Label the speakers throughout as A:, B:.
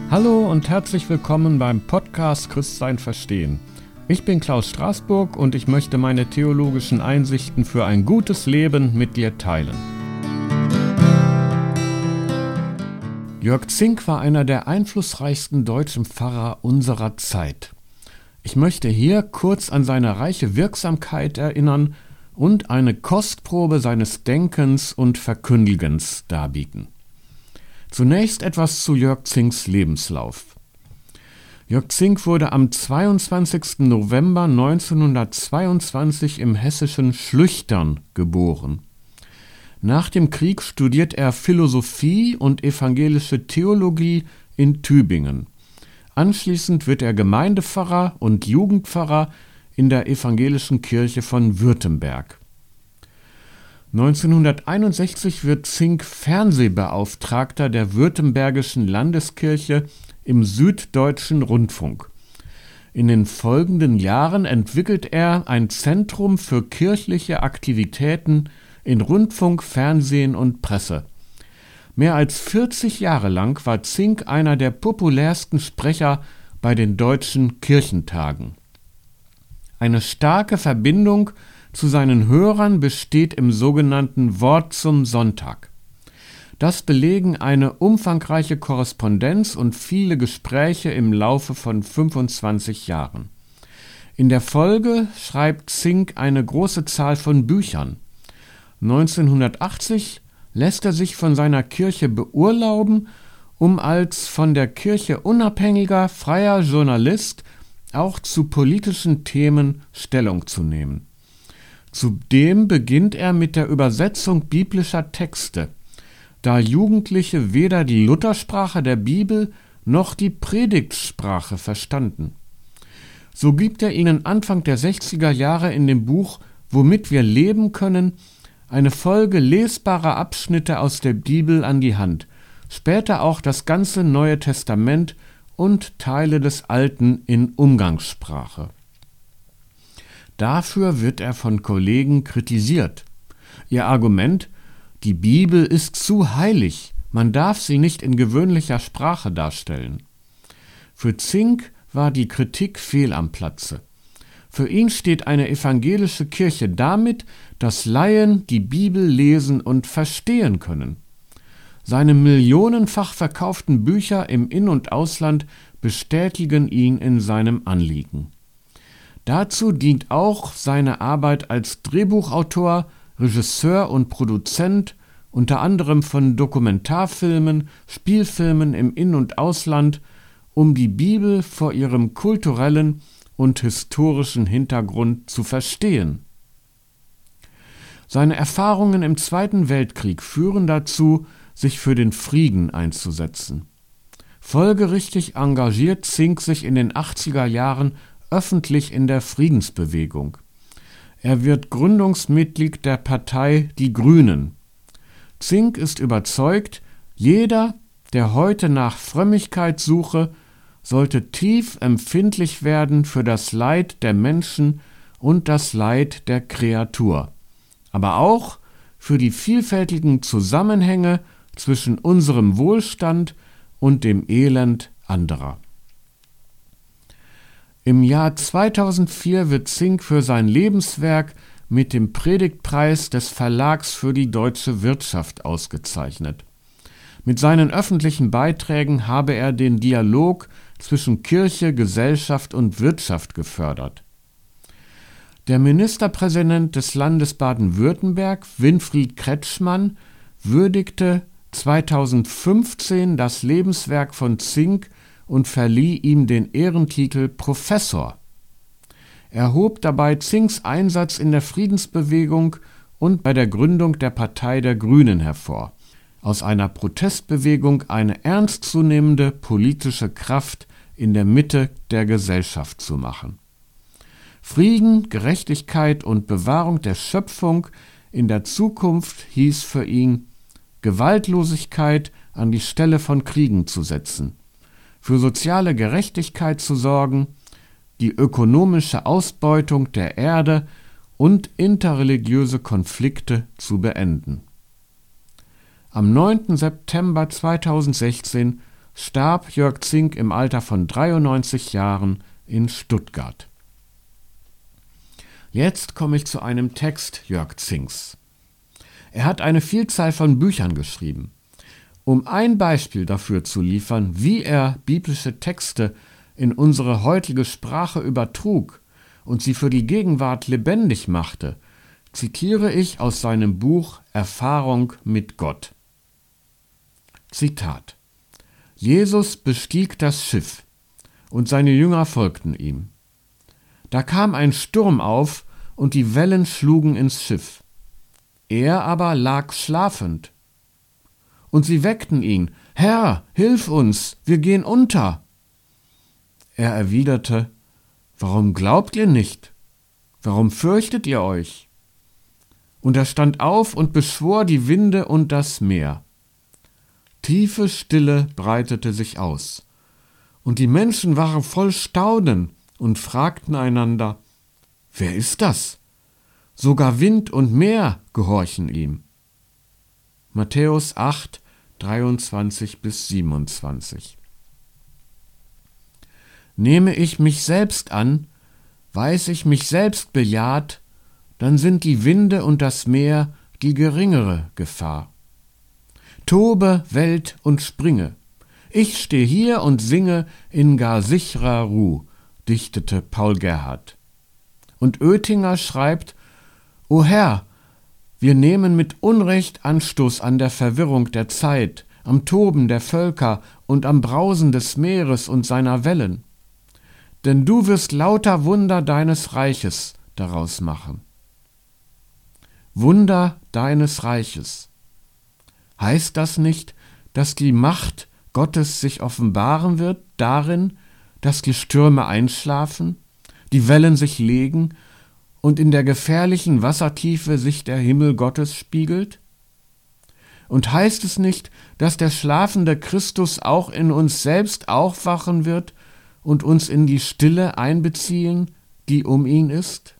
A: Hallo und herzlich willkommen beim Podcast Christsein verstehen. Ich bin Klaus Straßburg und ich möchte meine theologischen Einsichten für ein gutes Leben mit dir teilen. Jörg Zink war einer der einflussreichsten deutschen Pfarrer unserer Zeit. Ich möchte hier kurz an seine reiche Wirksamkeit erinnern und eine Kostprobe seines Denkens und Verkündigens darbieten. Zunächst etwas zu Jörg Zinks Lebenslauf. Jörg Zink wurde am 22. November 1922 im hessischen Schlüchtern geboren. Nach dem Krieg studiert er Philosophie und evangelische Theologie in Tübingen. Anschließend wird er Gemeindepfarrer und Jugendpfarrer in der evangelischen Kirche von Württemberg. 1961 wird Zink Fernsehbeauftragter der Württembergischen Landeskirche im Süddeutschen Rundfunk. In den folgenden Jahren entwickelt er ein Zentrum für kirchliche Aktivitäten in Rundfunk, Fernsehen und Presse. Mehr als 40 Jahre lang war Zink einer der populärsten Sprecher bei den deutschen Kirchentagen. Eine starke Verbindung zu seinen Hörern besteht im sogenannten Wort zum Sonntag. Das belegen eine umfangreiche Korrespondenz und viele Gespräche im Laufe von 25 Jahren. In der Folge schreibt Zink eine große Zahl von Büchern. 1980 lässt er sich von seiner Kirche beurlauben, um als von der Kirche unabhängiger, freier Journalist auch zu politischen Themen Stellung zu nehmen. Zudem beginnt er mit der Übersetzung biblischer Texte, da Jugendliche weder die Luthersprache der Bibel noch die Predigtsprache verstanden. So gibt er ihnen Anfang der 60er Jahre in dem Buch »Womit wir leben können« eine Folge lesbarer Abschnitte aus der Bibel an die Hand, später auch das ganze Neue Testament und Teile des Alten in Umgangssprache. Dafür wird er von Kollegen kritisiert. Ihr Argument: Die Bibel ist zu heilig, man darf sie nicht in gewöhnlicher Sprache darstellen. Für Zink war die Kritik fehl am Platze. Für ihn steht eine evangelische Kirche damit, dass Laien die Bibel lesen und verstehen können. Seine millionenfach verkauften Bücher im In- und Ausland bestätigen ihn in seinem Anliegen. Dazu dient auch seine Arbeit als Drehbuchautor, Regisseur und Produzent, unter anderem von Dokumentarfilmen, Spielfilmen im In- und Ausland, um die Bibel vor ihrem kulturellen und historischen Hintergrund zu verstehen. Seine Erfahrungen im Zweiten Weltkrieg führen dazu, sich für den Frieden einzusetzen. Folgerichtig engagiert Zink sich in den 80er Jahren öffentlich in der Friedensbewegung. Er wird Gründungsmitglied der Partei Die Grünen. Zink ist überzeugt, jeder, der heute nach Frömmigkeit suche, sollte tief empfindlich werden für das Leid der Menschen und das Leid der Kreatur, aber auch für die vielfältigen Zusammenhänge zwischen unserem Wohlstand und dem Elend anderer. Im Jahr 2004 wird Zink für sein Lebenswerk mit dem Predigtpreis des Verlags für die deutsche Wirtschaft ausgezeichnet. Mit seinen öffentlichen Beiträgen habe er den Dialog zwischen Kirche, Gesellschaft und Wirtschaft gefördert. Der Ministerpräsident des Landes Baden-Württemberg, Winfried Kretschmann, würdigte 2015 das Lebenswerk von Zink und verlieh ihm den Ehrentitel Professor. Er hob dabei Zinks Einsatz in der Friedensbewegung und bei der Gründung der Partei der Grünen hervor. Aus einer Protestbewegung eine ernstzunehmende politische Kraft in der Mitte der Gesellschaft zu machen. Frieden, Gerechtigkeit und Bewahrung der Schöpfung in der Zukunft hieß für ihn, Gewaltlosigkeit an die Stelle von Kriegen zu setzen, für soziale Gerechtigkeit zu sorgen, die ökonomische Ausbeutung der Erde und interreligiöse Konflikte zu beenden. Am 9. September 2016 starb Jörg Zink im Alter von 93 Jahren in Stuttgart. Jetzt komme ich zu einem Text Jörg Zinks. Er hat eine Vielzahl von Büchern geschrieben. Um ein Beispiel dafür zu liefern, wie er biblische Texte in unsere heutige Sprache übertrug und sie für die Gegenwart lebendig machte, zitiere ich aus seinem Buch Erfahrung mit Gott. Zitat: Jesus bestieg das Schiff, und seine Jünger folgten ihm. Da kam ein Sturm auf, und die Wellen schlugen ins Schiff. Er aber lag schlafend. Und sie weckten ihn: Herr, hilf uns, wir gehen unter. Er erwiderte: Warum glaubt ihr nicht? Warum fürchtet ihr euch? Und er stand auf und beschwor die Winde und das Meer. Tiefe Stille breitete sich aus, und die Menschen waren voll Staunen und fragten einander: Wer ist das? Sogar Wind und Meer gehorchen ihm. Matthäus 8, 23-27. Nehme ich mich selbst an, weiß ich mich selbst bejaht, dann sind die Winde und das Meer die geringere Gefahr. Tobe, Welt und springe, ich steh hier und singe in gar sicherer Ruh, dichtete Paul Gerhardt. Und Oetinger schreibt: O Herr, wir nehmen mit Unrecht Anstoß an der Verwirrung der Zeit, am Toben der Völker und am Brausen des Meeres und seiner Wellen. Denn du wirst lauter Wunder deines Reiches daraus machen. Wunder deines Reiches. Heißt das nicht, dass die Macht Gottes sich offenbaren wird darin, dass die Stürme einschlafen, die Wellen sich legen und in der gefährlichen Wassertiefe sich der Himmel Gottes spiegelt? Und heißt es nicht, dass der schlafende Christus auch in uns selbst aufwachen wird und uns in die Stille einbeziehen, die um ihn ist?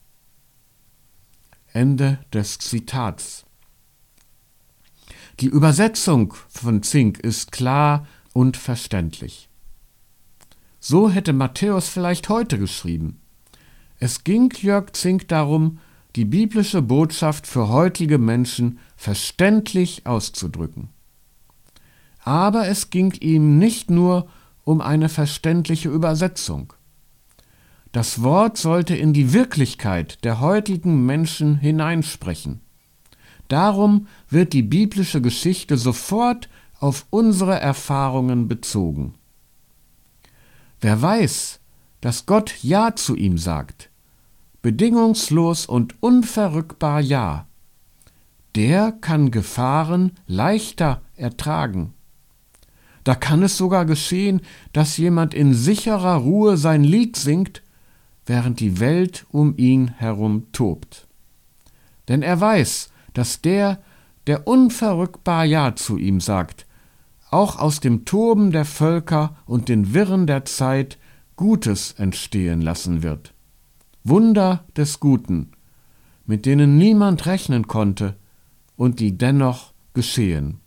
A: Ende des Zitats. Die Übersetzung von Zink ist klar und verständlich. So hätte Matthäus vielleicht heute geschrieben: Es ging Jörg Zink darum, die biblische Botschaft für heutige Menschen verständlich auszudrücken. Aber es ging ihm nicht nur um eine verständliche Übersetzung. Das Wort sollte in die Wirklichkeit der heutigen Menschen hineinsprechen. Darum wird die biblische Geschichte sofort auf unsere Erfahrungen bezogen. Wer weiß, dass Gott Ja zu ihm sagt, bedingungslos und unverrückbar Ja, der kann Gefahren leichter ertragen. Da kann es sogar geschehen, dass jemand in sicherer Ruhe sein Lied singt, während die Welt um ihn herum tobt. Denn er weiß, dass der unverrückbar Ja zu ihm sagt, auch aus dem Toben der Völker und den Wirren der Zeit Gutes entstehen lassen wird. Wunder des Guten, mit denen niemand rechnen konnte und die dennoch geschehen.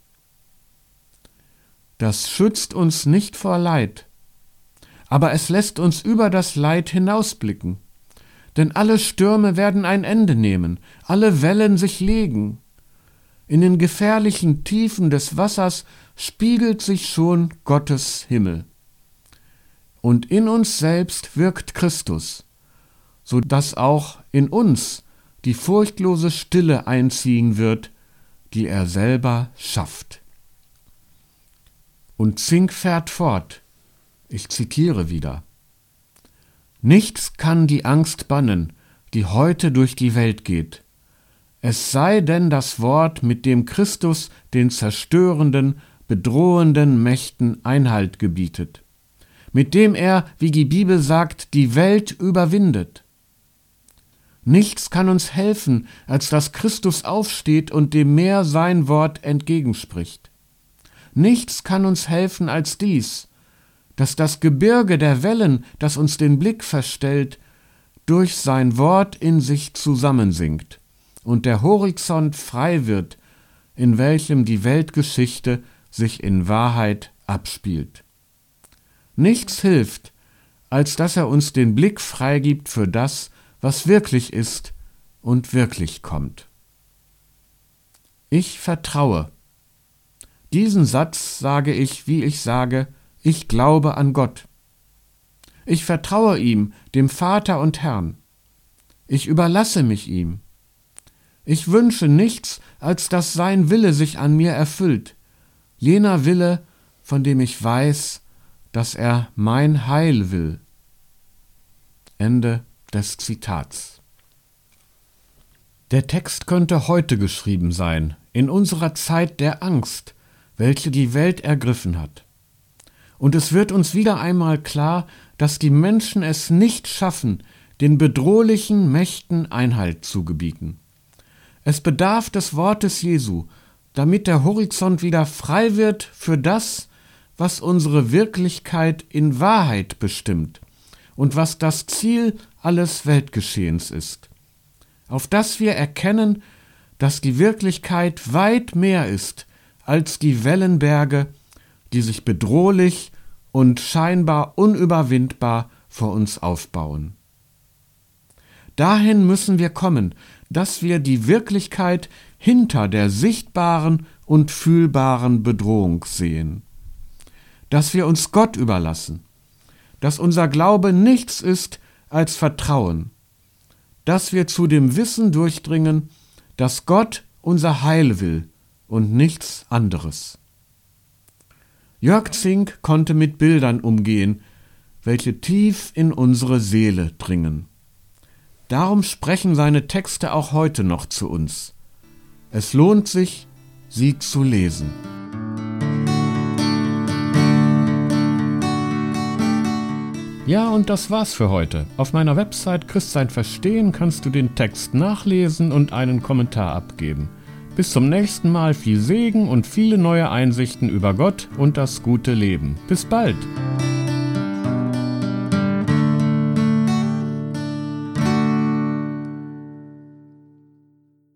A: Das schützt uns nicht vor Leid, aber es lässt uns über das Leid hinausblicken. Denn alle Stürme werden ein Ende nehmen, alle Wellen sich legen. In den gefährlichen Tiefen des Wassers spiegelt sich schon Gottes Himmel. Und in uns selbst wirkt Christus, so dass auch in uns die furchtlose Stille einziehen wird, die er selber schafft. Und Zink fährt fort, ich zitiere wieder: Nichts kann die Angst bannen, die heute durch die Welt geht. Es sei denn das Wort, mit dem Christus den zerstörenden, bedrohenden Mächten Einhalt gebietet, mit dem er, wie die Bibel sagt, die Welt überwindet. Nichts kann uns helfen, als dass Christus aufsteht und dem Meer sein Wort entgegenspricht. Nichts kann uns helfen als dies, dass das Gebirge der Wellen, das uns den Blick verstellt, durch sein Wort in sich zusammensinkt und der Horizont frei wird, in welchem die Weltgeschichte sich in Wahrheit abspielt. nichts hilft, als dass er uns den Blick freigibt für das, was wirklich ist und wirklich kommt. Ich vertraue. Diesen Satz sage ich, wie ich sage, ich glaube an Gott. Ich vertraue ihm, dem Vater und Herrn. Ich überlasse mich ihm. Ich wünsche nichts, als dass sein Wille sich an mir erfüllt, jener Wille, von dem ich weiß, dass er mein Heil will. Ende des Zitats. Der Text könnte heute geschrieben sein, in unserer Zeit der Angst, welche die Welt ergriffen hat. Und es wird uns wieder einmal klar, dass die Menschen es nicht schaffen, den bedrohlichen Mächten Einhalt zu gebieten. Es bedarf des Wortes Jesu, damit der Horizont wieder frei wird für das, was unsere Wirklichkeit in Wahrheit bestimmt und was das Ziel alles Weltgeschehens ist. Auf das wir erkennen, dass die Wirklichkeit weit mehr ist als die Wellenberge, die sich bedrohlich und scheinbar unüberwindbar vor uns aufbauen. Dahin müssen wir kommen, dass wir die Wirklichkeit hinter der sichtbaren und fühlbaren Bedrohung sehen. Dass wir uns Gott überlassen, dass unser Glaube nichts ist als Vertrauen, dass wir zu dem Wissen durchdringen, dass Gott unser Heil will und nichts anderes. Jörg Zink konnte mit Bildern umgehen, welche tief in unsere Seele dringen. Darum sprechen seine Texte auch heute noch zu uns. Es lohnt sich, sie zu lesen. Ja, und das war's für heute. Auf meiner Website Christsein verstehen kannst du den Text nachlesen und einen Kommentar abgeben. Bis zum nächsten Mal viel Segen und viele neue Einsichten über Gott und das gute Leben. Bis bald!